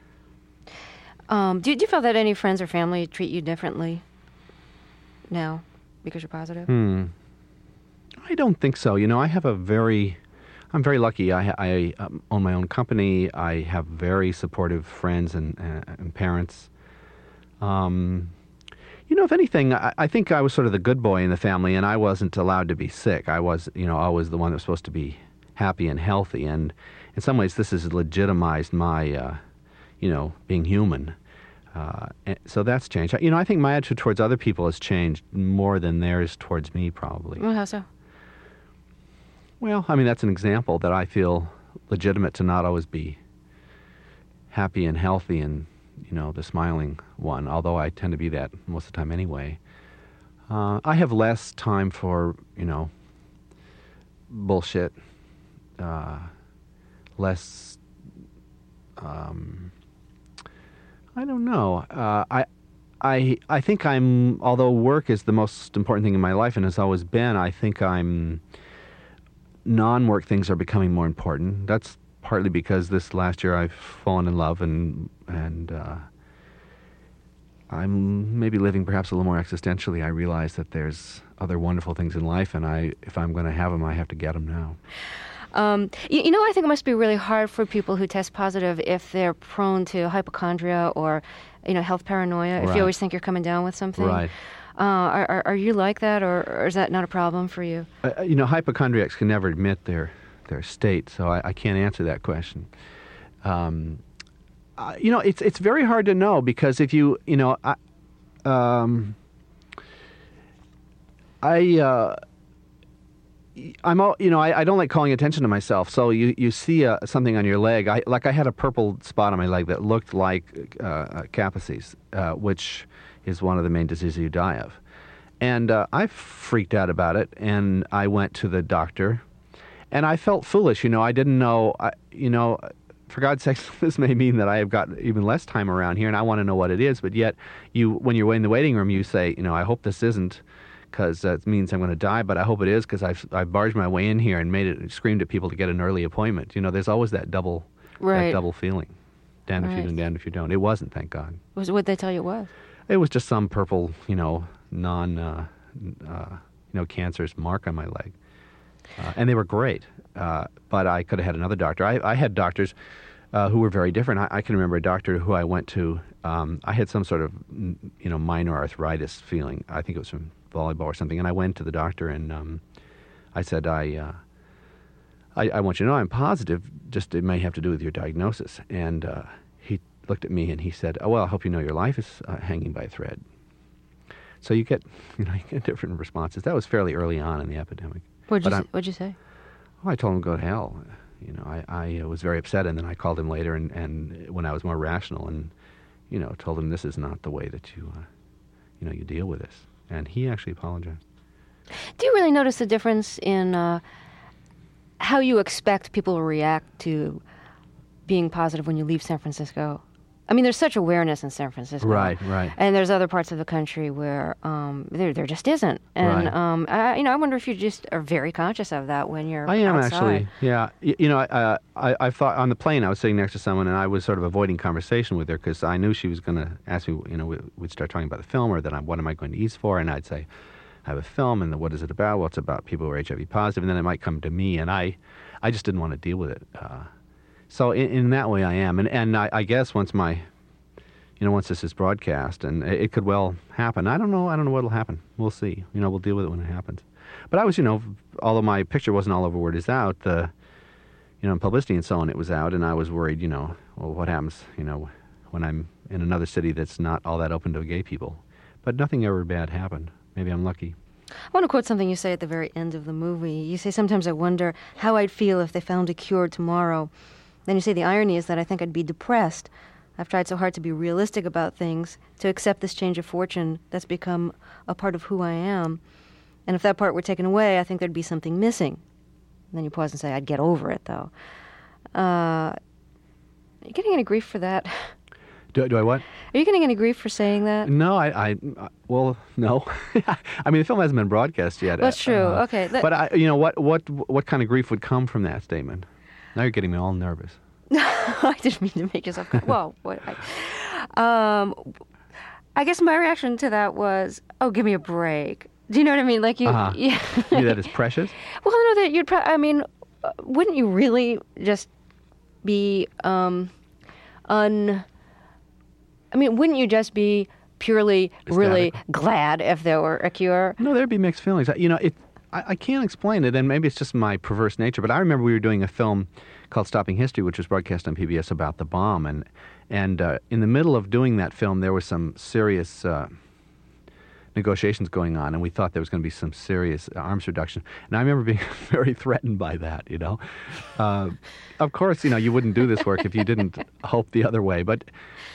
Do you feel that any friends or family treat you differently now because you're positive? I don't think so. I have I'm very lucky. I own my own company. I have very supportive friends and parents. If anything, I think I was sort of the good boy in the family, and I wasn't allowed to be sick. I was, always the one that was supposed to be happy and healthy. And in some ways, this has legitimized my, being human. So that's changed. I think my attitude towards other people has changed more than theirs towards me, probably. Well, how so? Well, that's an example that I feel legitimate to not always be happy and healthy and, the smiling one, although I tend to be that most of the time anyway. I have less time for, bullshit, less, I don't know. I think although work is the most important thing in my life and has always been, I think non-work things are becoming more important. That's partly because this last year I've fallen in love and I'm maybe living perhaps a little more existentially. I realize that there's other wonderful things in life, and if I'm going to have them, I have to get them now. I think it must be really hard for people who test positive if they're prone to hypochondria or, health paranoia, if you always think you're coming down with something. Right. Are you like that, or is that not a problem for you? Hypochondriacs can never admit their state, so I can't answer that question. It's very hard to know because if I don't like calling attention to myself. So you see something on your leg. I had a purple spot on my leg that looked like Kaposi's, which is one of the main diseases you die of. And I freaked out about it, and I went to the doctor, and I felt foolish. I didn't know. For God's sakes, this may mean that I have got even less time around here, and I want to know what it is. But yet, when you're in the waiting room, you say, I hope this isn't, because it means I'm going to die. But I hope it is, because I've barged my way in here and screamed at people to get an early appointment. There's always that double feeling. Damned if you do, and damned if you don't. It wasn't, thank God. What'd they tell you it was? It was just some purple, cancerous mark on my leg. And they were great, but I could have had another doctor. I had doctors who were very different. I can remember a doctor who I went to. I had some sort of, minor arthritis feeling. I think it was from volleyball or something. And I went to the doctor and I said, I want you to know I'm positive. Just it may have to do with your diagnosis. And he looked at me and he said, "Oh well, I hope you know your life is hanging by a thread." So you get different responses. That was fairly early on in the epidemic. What'd you say? Oh, I told him to go to hell. I was very upset, and then I called him later, and when I was more rational, and told him this is not the way that you deal with this, and he actually apologized. Do you really notice the difference in how you expect people to react to being positive when you leave San Francisco? There's such awareness in San Francisco. Right. And there's other parts of the country where there just isn't. And, I wonder if you just are very conscious of that when you're I am, outside. actually, yeah. I thought on the plane I was sitting next to someone and I was sort of avoiding conversation with her because I knew she was going to ask me, we'd start talking about the film or what am I going to eat for? And I'd say, I have a film, and what is it about? Well, it's about people who are HIV positive, and then it might come to me, and I just didn't want to deal with it. So in that way I am. And I guess once this is broadcast, and it could well happen. I don't know what'll happen. We'll see. We'll deal with it when it happens. But I was, although my picture wasn't all over Word Is Out, in publicity and so on, it was out, and I was worried, well, what happens, when I'm in another city that's not all that open to gay people. But nothing ever bad happened. Maybe I'm lucky. I want to quote something you say at the very end of the movie. You say, sometimes I wonder how I'd feel if they found a cure tomorrow. Then you say, the irony is that I think I'd be depressed. I've tried so hard to be realistic about things, to accept this change of fortune that's become a part of who I am. And if that part were taken away, I think there'd be something missing. And then you pause and say, I'd get over it, though. Are you getting any grief for that? Do I what? Are you getting any grief for saying that? No, well, no. I mean, the film hasn't been broadcast yet. That's true. Okay. But what kind of grief would come from that statement? Now you're getting me all nervous. I didn't mean to make yourself. Well, I guess my reaction to that was, "Oh, give me a break." Do you know what I mean? Like you, yeah. Maybe that is precious. Well, no, that you'd. I mean, wouldn't you really just be I mean, wouldn't you just be purely, really glad if there were a cure? No, there'd be mixed feelings. I can't explain it, and maybe it's just my perverse nature, but I remember we were doing a film called Stopping History, which was broadcast on PBS about the bomb, and in the middle of doing that film, there was some serious negotiations going on, and we thought there was going to be some serious arms reduction. And I remember being very threatened by that, you know. Of course, you wouldn't do this work if you didn't hope the other way, but...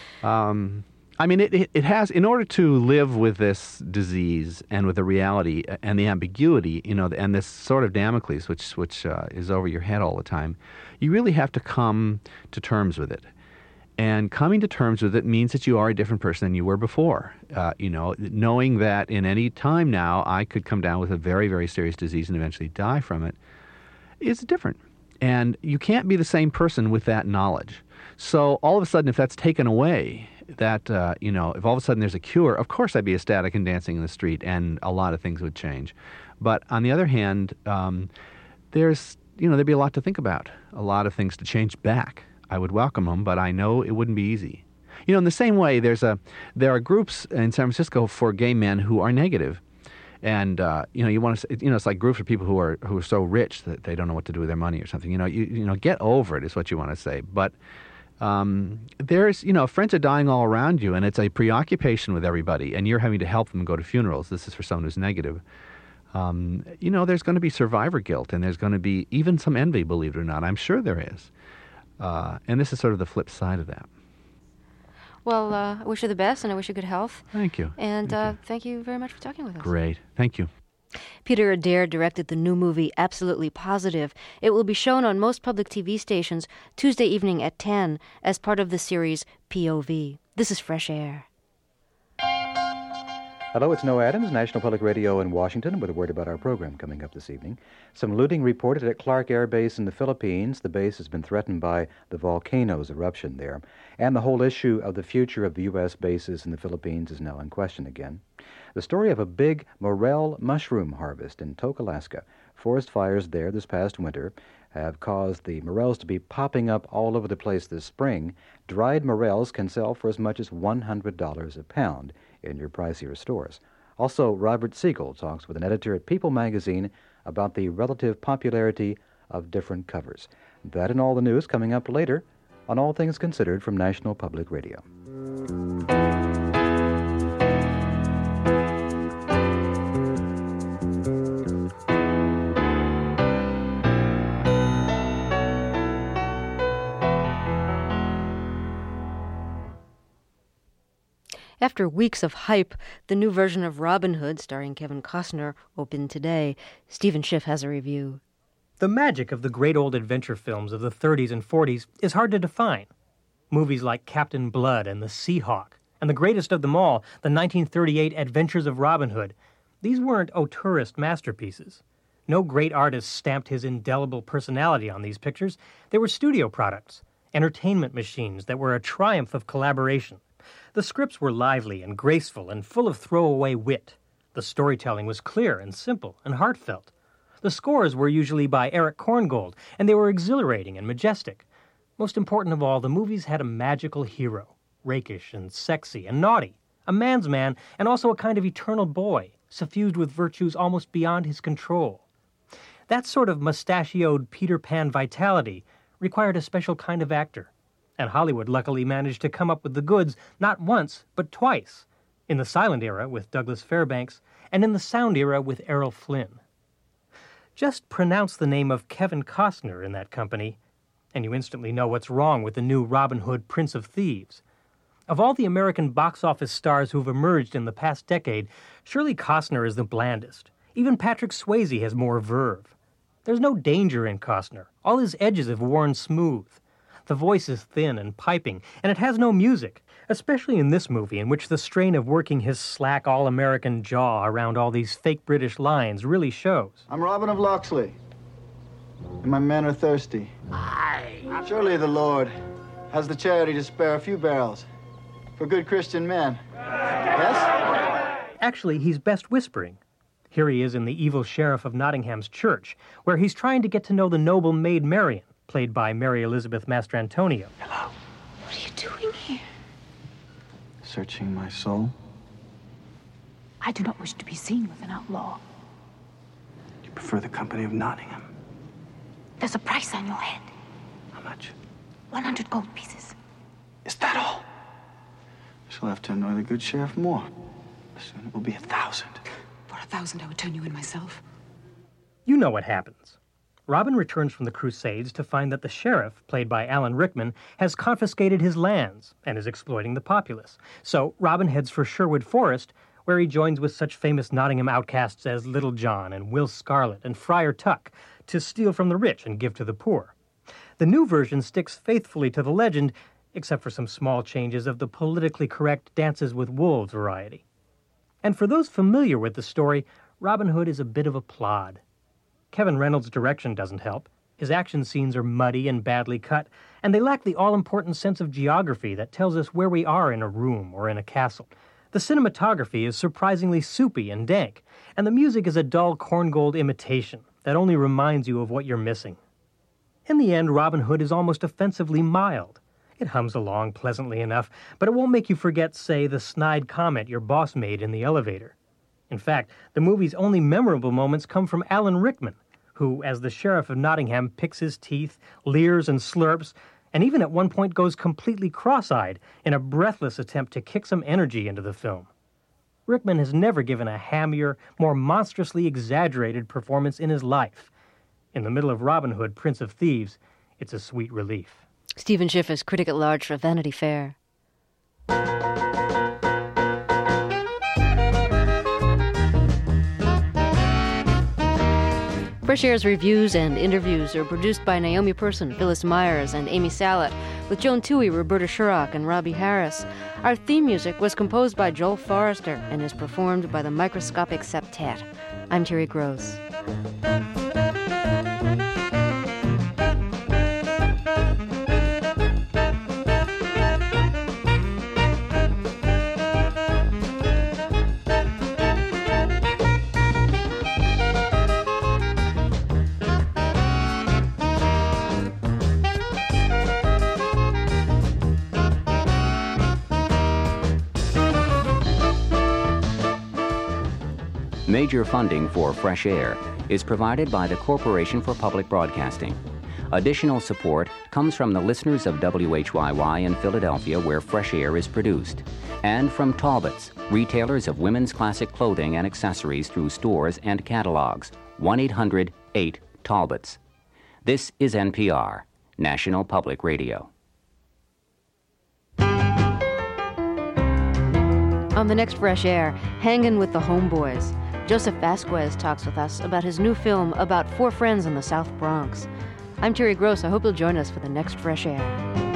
I mean, it has, in order to live with this disease and with the reality and the ambiguity, and this sort of Damocles, which is over your head all the time, you really have to come to terms with it. And coming to terms with it means that you are a different person than you were before. Knowing that in any time now I could come down with a very, very serious disease and eventually die from it is different. And you can't be the same person with that knowledge. So all of a sudden, if that's taken away, that, if all of a sudden there's a cure, of course I'd be ecstatic and dancing in the street, and a lot of things would change. But on the other hand, there's, there'd be a lot to think about, a lot of things to change back. I would welcome them, but I know it wouldn't be easy. In the same way, there are groups in San Francisco for gay men who are negative. And you want to, it's like groups of people who are so rich that they don't know what to do with their money or something. Get over it is what you want to say. But there's, friends are dying all around you, and it's a preoccupation with everybody, and you're having to help them go to funerals. This is for someone who's negative. There's going to be survivor guilt, and there's going to be even some envy, believe it or not. I'm sure there is. And this is sort of the flip side of that. Well, I wish you the best, and I wish you good health. Thank you. And thank you very much for talking with us. Great. Thank you. Peter Adair directed the new movie Absolutely Positive. It will be shown on most public TV stations Tuesday evening at 10 as part of the series POV. This is Fresh Air. Hello, it's Noah Adams, National Public Radio in Washington, with a word about our program coming up this evening. Some looting reported at Clark Air Base in the Philippines. The base has been threatened by the volcano's eruption there. And the whole issue of the future of the U.S. bases in the Philippines is now in question again. The story of a big morel mushroom harvest in Tok, Alaska. Forest fires there this past winter have caused the morels to be popping up all over the place this spring. Dried morels can sell for as much as $100 a pound in your pricier stores. Also, Robert Siegel talks with an editor at People magazine about the relative popularity of different covers. That and all the news coming up later on All Things Considered from National Public Radio. After weeks of hype, the new version of Robin Hood, starring Kevin Costner, opened today. Stephen Schiff has a review. The magic of the great old adventure films of the 30s and 40s is hard to define. Movies like Captain Blood and The Seahawk, and the greatest of them all, the 1938 Adventures of Robin Hood, these weren't auteurist masterpieces. No great artist stamped his indelible personality on these pictures. They were studio products, entertainment machines that were a triumph of collaboration. The scripts were lively and graceful and full of throwaway wit. The storytelling was clear and simple and heartfelt. The scores were usually by Eric Korngold, and they were exhilarating and majestic. Most important of all, the movies had a magical hero, rakish and sexy and naughty, a man's man and also a kind of eternal boy, suffused with virtues almost beyond his control. That sort of mustachioed Peter Pan vitality required a special kind of actor. And Hollywood luckily managed to come up with the goods not once, but twice, in the silent era with Douglas Fairbanks, and in the sound era with Errol Flynn. Just pronounce the name of Kevin Costner in that company, and you instantly know what's wrong with the new Robin Hood Prince of Thieves. Of all the American box office stars who've emerged in the past decade, surely Costner is the blandest. Even Patrick Swayze has more verve. There's no danger in Costner. All his edges have worn smooth. The voice is thin and piping, and it has no music, especially in this movie, in which the strain of working his slack all-American jaw around all these fake British lines really shows. I'm Robin of Locksley, and my men are thirsty. Aye. Surely the Lord has the charity to spare a few barrels for good Christian men. Yes? Actually, he's best whispering. Here he is in the evil sheriff of Nottingham's church, where he's trying to get to know the noble Maid Marian, played by Mary Elizabeth Mastrantonio. Hello. What are you doing here? Searching my soul. I do not wish to be seen with an outlaw. You prefer the company of Nottingham? There's a price on your head. How much? 100 gold pieces. Is that all? I shall have to annoy the good sheriff more. Soon it will be 1,000. For 1,000, I would turn you in myself. You know what happens. Robin returns from the Crusades to find that the sheriff, played by Alan Rickman, has confiscated his lands and is exploiting the populace. So Robin heads for Sherwood Forest, where he joins with such famous Nottingham outcasts as Little John and Will Scarlet and Friar Tuck to steal from the rich and give to the poor. The new version sticks faithfully to the legend, except for some small changes of the politically correct Dances with Wolves variety. And for those familiar with the story, Robin Hood is a bit of a plod. Kevin Reynolds' direction doesn't help. His action scenes are muddy and badly cut, and they lack the all-important sense of geography that tells us where we are in a room or in a castle. The cinematography is surprisingly soupy and dank, and the music is a dull corngold imitation that only reminds you of what you're missing. In the end, Robin Hood is almost offensively mild. It hums along pleasantly enough, but it won't make you forget, say, the snide comment your boss made in the elevator. In fact, the movie's only memorable moments come from Alan Rickman, who, as the sheriff of Nottingham, picks his teeth, leers and slurps, and even at one point goes completely cross-eyed in a breathless attempt to kick some energy into the film. Rickman has never given a hammier, more monstrously exaggerated performance in his life. In the middle of Robin Hood, Prince of Thieves, it's a sweet relief. Stephen Schiff is critic at large for Vanity Fair. Fresh Air's reviews and interviews are produced by Naomi Person, Phyllis Myers, and Amy Salet, with Joan Toohey, Roberta Sherrock, and Robbie Harris. Our theme music was composed by Joel Forrester and is performed by the Microscopic Septet. I'm Terry Gross. Major funding for Fresh Air is provided by the Corporation for Public Broadcasting. Additional support comes from the listeners of WHYY in Philadelphia, where Fresh Air is produced, and from Talbots, retailers of women's classic clothing and accessories through stores and catalogs. 1-800-8-TALBOTS. This is NPR, National Public Radio. On the next Fresh Air, Hangin' with the Homeboys. Joseph Vasquez talks with us about his new film about four friends in the South Bronx. I'm Terry Gross. I hope you'll join us for the next Fresh Air.